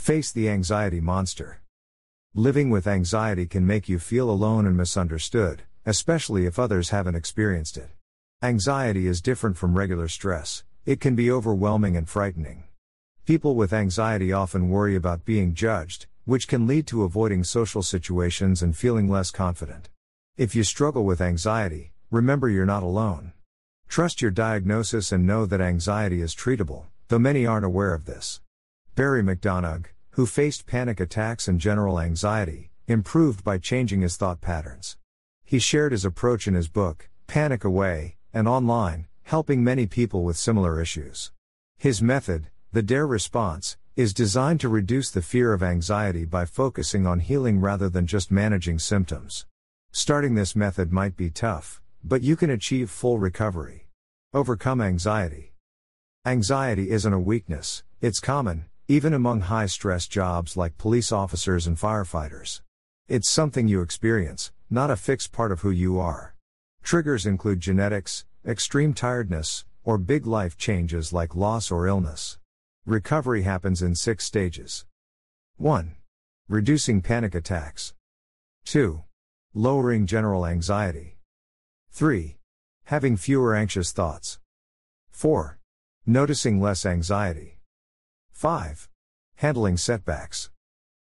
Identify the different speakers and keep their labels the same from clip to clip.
Speaker 1: Face the anxiety monster. Living with anxiety can make you feel alone and misunderstood, especially if others haven't experienced it. Anxiety is different from regular stress. It can be overwhelming and frightening. People with anxiety often worry about being judged, which can lead to avoiding social situations and feeling less confident. If you struggle with anxiety, remember you're not alone. Trust your diagnosis and know that anxiety is treatable, though many aren't aware of this. Barry McDonough, who faced panic attacks and general anxiety, improved by changing his thought patterns. He shared his approach in his book, Panic Away, and online, helping many people with similar issues. His method, the DARE response, is designed to reduce the fear of anxiety by focusing on healing rather than just managing symptoms. Starting this method might be tough, but you can achieve full recovery. Overcome anxiety. Anxiety isn't a weakness, it's common, even among high-stress jobs like police officers and firefighters. It's something you experience, not a fixed part of who you are. Triggers include genetics, extreme tiredness, or big life changes like loss or illness. Recovery happens in 6 stages. 1. Reducing panic attacks. 2. Lowering general anxiety. 3. Having fewer anxious thoughts. 4. Noticing less anxiety. 5. Handling setbacks.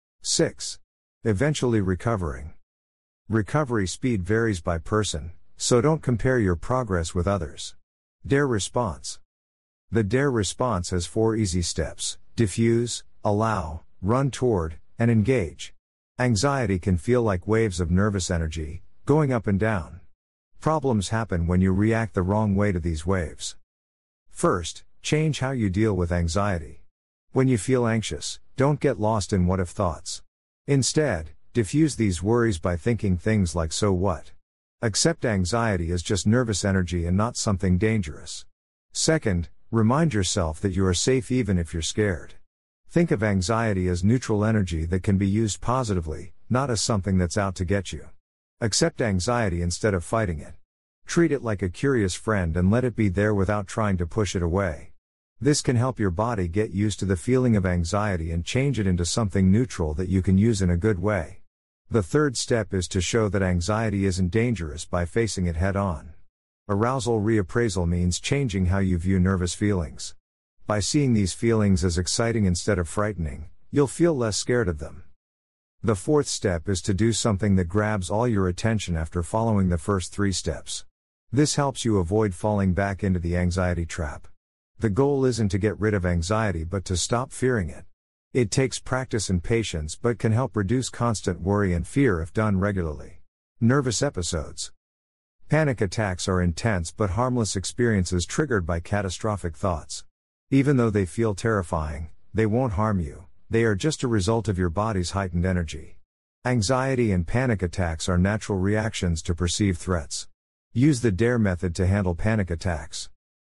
Speaker 1: 6. Eventually recovering. Recovery speed varies by person, so don't compare your progress with others. DARE response. The DARE response has 4 easy steps: diffuse, allow, run toward, and engage. Anxiety can feel like waves of nervous energy, going up and down. Problems happen when you react the wrong way to these waves. First, change how you deal with anxiety. When you feel anxious, don't get lost in what-if thoughts. Instead, diffuse these worries by thinking things like "so what?" Accept anxiety as just nervous energy and not something dangerous. Second, remind yourself that you are safe even if you're scared. Think of anxiety as neutral energy that can be used positively, not as something that's out to get you. Accept anxiety instead of fighting it. Treat it like a curious friend and let it be there without trying to push it away. This can help your body get used to the feeling of anxiety and change it into something neutral that you can use in a good way. The third step is to show that anxiety isn't dangerous by facing it head-on. Arousal reappraisal means changing how you view nervous feelings. By seeing these feelings as exciting instead of frightening, you'll feel less scared of them. The fourth step is to do something that grabs all your attention after following the first 3 steps. This helps you avoid falling back into the anxiety trap. The goal isn't to get rid of anxiety but to stop fearing it. It takes practice and patience but can help reduce constant worry and fear if done regularly. Nervous episodes. Panic attacks are intense but harmless experiences triggered by catastrophic thoughts. Even though they feel terrifying, they won't harm you. They are just a result of your body's heightened energy. Anxiety and panic attacks are natural reactions to perceived threats. Use the DARE method to handle panic attacks.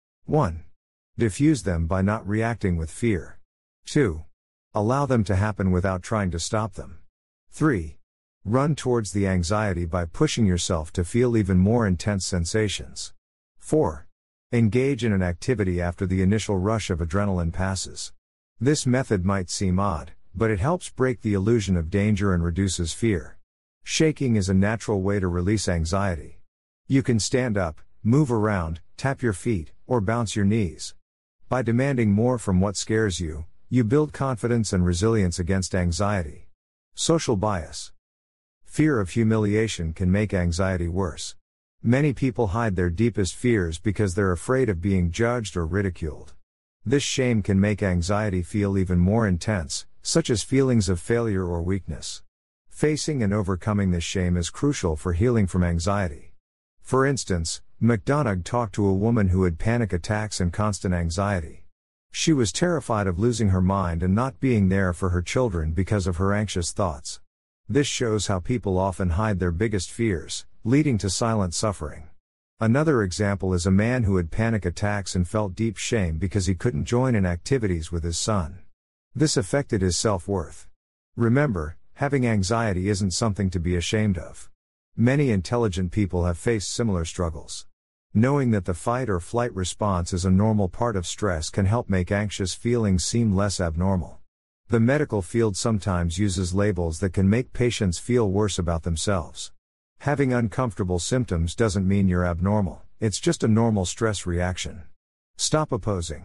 Speaker 1: 1. Diffuse them by not reacting with fear. 2. Allow them to happen without trying to stop them. 3. Run towards the anxiety by pushing yourself to feel even more intense sensations. 4. Engage in an activity after the initial rush of adrenaline passes. This method might seem odd, but it helps break the illusion of danger and reduces fear. Shaking is a natural way to release anxiety. You can stand up, move around, tap your feet, or bounce your knees. By demanding more from what scares you, you build confidence and resilience against anxiety. Social bias. Fear of humiliation can make anxiety worse. Many people hide their deepest fears because they're afraid of being judged or ridiculed. This shame can make anxiety feel even more intense, such as feelings of failure or weakness. Facing and overcoming this shame is crucial for healing from anxiety. For instance, McDonough talked to a woman who had panic attacks and constant anxiety. She was terrified of losing her mind and not being there for her children because of her anxious thoughts. This shows how people often hide their biggest fears, leading to silent suffering. Another example is a man who had panic attacks and felt deep shame because he couldn't join in activities with his son. This affected his self-worth. Remember, having anxiety isn't something to be ashamed of. Many intelligent people have faced similar struggles. Knowing that the fight or flight response is a normal part of stress can help make anxious feelings seem less abnormal. The medical field sometimes uses labels that can make patients feel worse about themselves. Having uncomfortable symptoms doesn't mean you're abnormal, it's just a normal stress reaction. Stop opposing.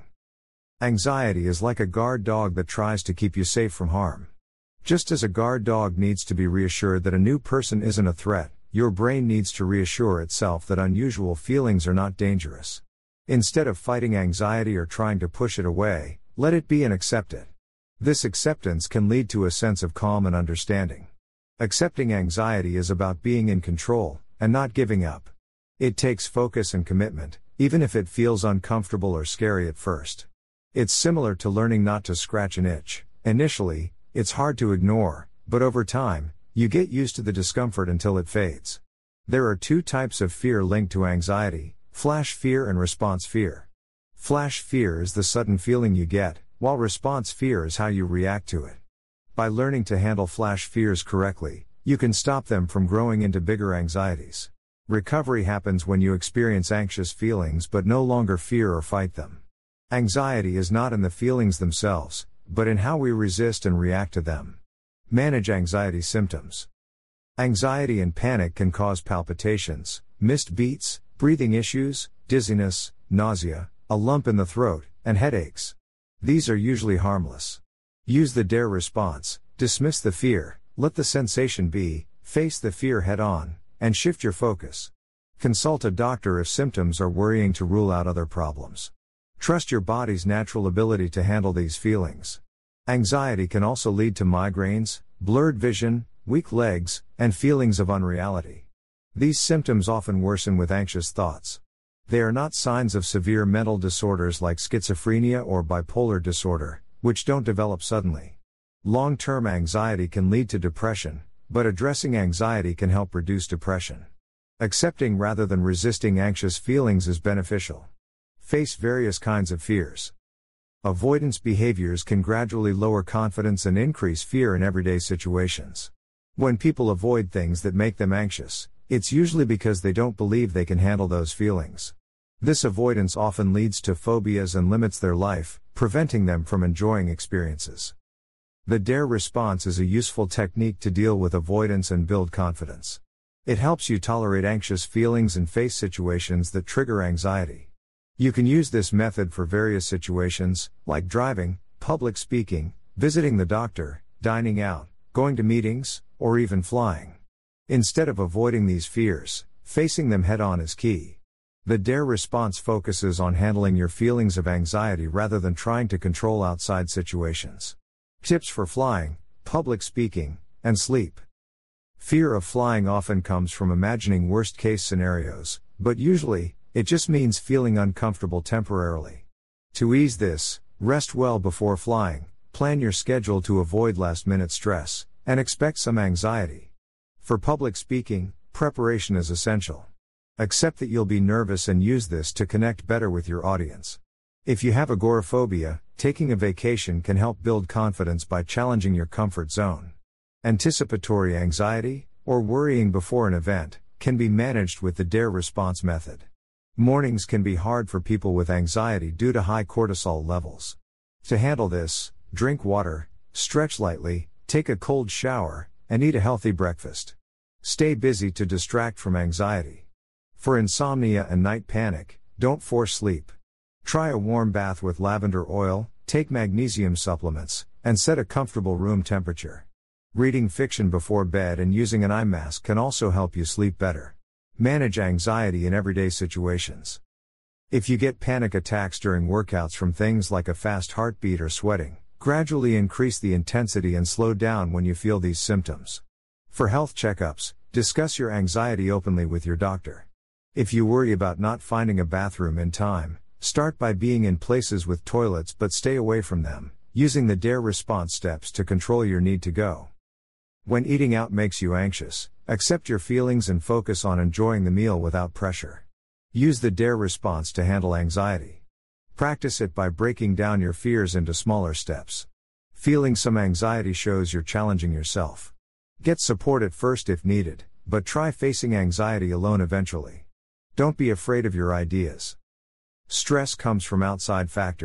Speaker 1: Anxiety is like a guard dog that tries to keep you safe from harm. Just as a guard dog needs to be reassured that a new person isn't a threat, your brain needs to reassure itself that unusual feelings are not dangerous. Instead of fighting anxiety or trying to push it away, let it be and accept it. This acceptance can lead to a sense of calm and understanding. Accepting anxiety is about being in control, and not giving up. It takes focus and commitment, even if it feels uncomfortable or scary at first. It's similar to learning not to scratch an itch. Initially, it's hard to ignore, but over time, you get used to the discomfort until it fades. There are two types of fear linked to anxiety: flash fear and response fear. Flash fear is the sudden feeling you get, while response fear is how you react to it. By learning to handle flash fears correctly, you can stop them from growing into bigger anxieties. Recovery happens when you experience anxious feelings but no longer fear or fight them. Anxiety is not in the feelings themselves, but in how we resist and react to them. Manage anxiety symptoms. Anxiety and panic can cause palpitations, missed beats, breathing issues, dizziness, nausea, a lump in the throat, and headaches. These are usually harmless. Use the DARE response: dismiss the fear, let the sensation be, face the fear head on, and shift your focus. Consult a doctor if symptoms are worrying to rule out other problems. Trust your body's natural ability to handle these feelings. Anxiety can also lead to migraines, blurred vision, weak legs, and feelings of unreality. These symptoms often worsen with anxious thoughts. They are not signs of severe mental disorders like schizophrenia or bipolar disorder, which don't develop suddenly. Long-term anxiety can lead to depression, but addressing anxiety can help reduce depression. Accepting rather than resisting anxious feelings is beneficial. Face various kinds of fears. Avoidance behaviors can gradually lower confidence and increase fear in everyday situations. When people avoid things that make them anxious, it's usually because they don't believe they can handle those feelings. This avoidance often leads to phobias and limits their life, preventing them from enjoying experiences. The DARE response is a useful technique to deal with avoidance and build confidence. It helps you tolerate anxious feelings and face situations that trigger anxiety. You can use this method for various situations, like driving, public speaking, visiting the doctor, dining out, going to meetings, or even flying. Instead of avoiding these fears, facing them head-on is key. The DARE response focuses on handling your feelings of anxiety rather than trying to control outside situations. Tips for flying, public speaking, and sleep. Fear of flying often comes from imagining worst-case scenarios, but usually, it just means feeling uncomfortable temporarily. To ease this, rest well before flying, plan your schedule to avoid last-minute stress, and expect some anxiety. For public speaking, preparation is essential. Accept that you'll be nervous and use this to connect better with your audience. If you have agoraphobia, taking a vacation can help build confidence by challenging your comfort zone. Anticipatory anxiety, or worrying before an event, can be managed with the DARE response method. Mornings can be hard for people with anxiety due to high cortisol levels. To handle this, drink water, stretch lightly, take a cold shower, and eat a healthy breakfast. Stay busy to distract from anxiety. For insomnia and night panic, don't force sleep. Try a warm bath with lavender oil, take magnesium supplements, and set a comfortable room temperature. Reading fiction before bed and using an eye mask can also help you sleep better. Manage anxiety in everyday situations. If you get panic attacks during workouts from things like a fast heartbeat or sweating, gradually increase the intensity and slow down when you feel these symptoms. For health checkups, discuss your anxiety openly with your doctor. If you worry about not finding a bathroom in time, start by being in places with toilets but stay away from them, using the DARE response steps to control your need to go. When eating out makes you anxious, accept your feelings and focus on enjoying the meal without pressure. Use the DARE response to handle anxiety. Practice it by breaking down your fears into smaller steps. Feeling some anxiety shows you're challenging yourself. Get support at first if needed, but try facing anxiety alone eventually. Don't be afraid of your ideas. Stress comes from outside factors.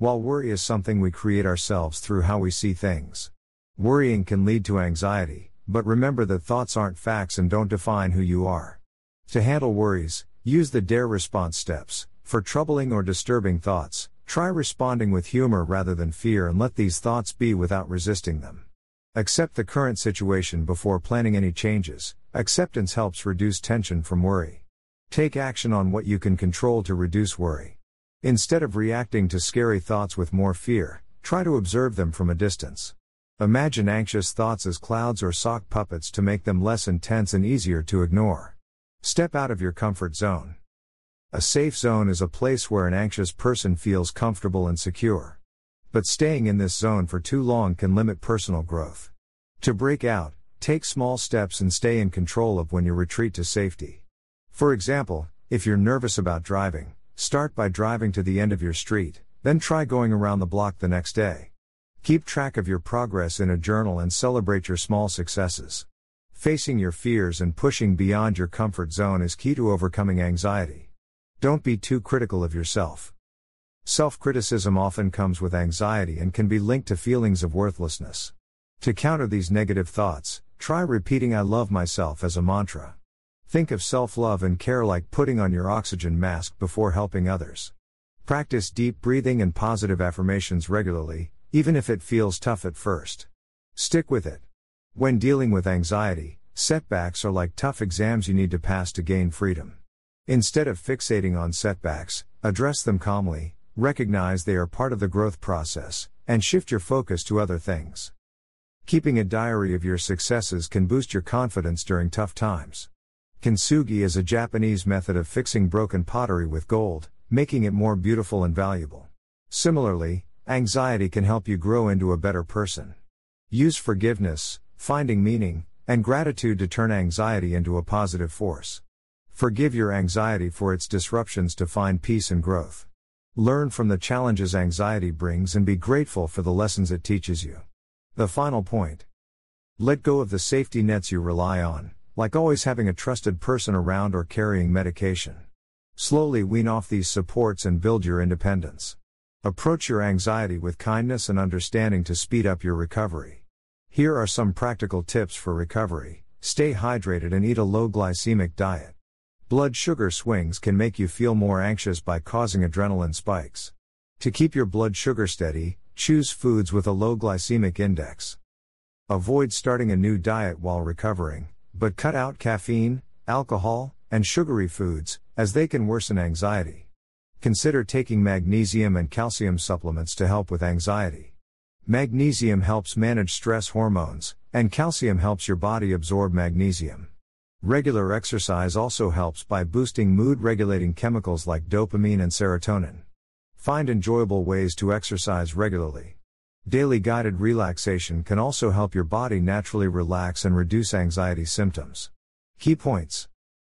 Speaker 1: While worry is something we create ourselves through how we see things. Worrying can lead to anxiety, but remember that thoughts aren't facts and don't define who you are. To handle worries, use the DARE response steps. For troubling or disturbing thoughts, try responding with humor rather than fear and let these thoughts be without resisting them. Accept the current situation before planning any changes. Acceptance helps reduce tension from worry. Take action on what you can control to reduce worry. Instead of reacting to scary thoughts with more fear, try to observe them from a distance. Imagine anxious thoughts as clouds or sock puppets to make them less intense and easier to ignore. Step out of your comfort zone. A safe zone is a place where an anxious person feels comfortable and secure. But staying in this zone for too long can limit personal growth. To break out, take small steps and stay in control of when you retreat to safety. For example, if you're nervous about driving, start by driving to the end of your street, then try going around the block the next day. Keep track of your progress in a journal and celebrate your small successes. Facing your fears and pushing beyond your comfort zone is key to overcoming anxiety. Don't be too critical of yourself. Self-criticism often comes with anxiety and can be linked to feelings of worthlessness. To counter these negative thoughts, try repeating "I love myself" as a mantra. Think of self-love and care like putting on your oxygen mask before helping others. Practice deep breathing and positive affirmations regularly, even if it feels tough at first. Stick with it. When dealing with anxiety, setbacks are like tough exams you need to pass to gain freedom. Instead of fixating on setbacks, address them calmly, recognize they are part of the growth process, and shift your focus to other things. Keeping a diary of your successes can boost your confidence during tough times. Kintsugi is a Japanese method of fixing broken pottery with gold, making it more beautiful and valuable. Similarly, anxiety can help you grow into a better person. Use forgiveness, finding meaning, and gratitude to turn anxiety into a positive force. Forgive your anxiety for its disruptions to find peace and growth. Learn from the challenges anxiety brings and be grateful for the lessons it teaches you. The final point. Let go of the safety nets you rely on, like always having a trusted person around or carrying medication. Slowly wean off these supports and build your independence. Approach your anxiety with kindness and understanding to speed up your recovery. Here are some practical tips for recovery. Stay hydrated and eat a low glycemic diet. Blood sugar swings can make you feel more anxious by causing adrenaline spikes. To keep your blood sugar steady, choose foods with a low glycemic index. Avoid starting a new diet while recovering, but cut out caffeine, alcohol, and sugary foods, as they can worsen anxiety. Consider taking magnesium and calcium supplements to help with anxiety. Magnesium helps manage stress hormones, and calcium helps your body absorb magnesium. Regular exercise also helps by boosting mood-regulating chemicals like dopamine and serotonin. Find enjoyable ways to exercise regularly. Daily guided relaxation can also help your body naturally relax and reduce anxiety symptoms. Key points.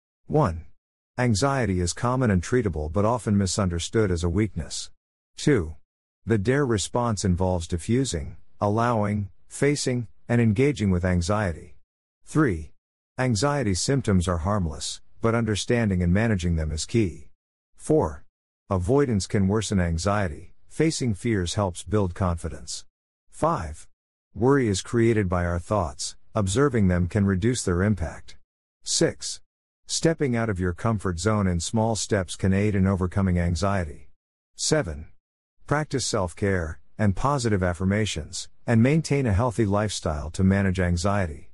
Speaker 1: 1. Anxiety is common and treatable but often misunderstood as a weakness. 2. The DARE response involves diffusing, allowing, facing, and engaging with anxiety. 3. Anxiety symptoms are harmless, but understanding and managing them is key. 4. Avoidance can worsen anxiety, facing fears helps build confidence. 5. Worry is created by our thoughts, observing them can reduce their impact. 6. Stepping out of your comfort zone in small steps can aid in overcoming anxiety. 7. Practice self-care and positive affirmations, and maintain a healthy lifestyle to manage anxiety.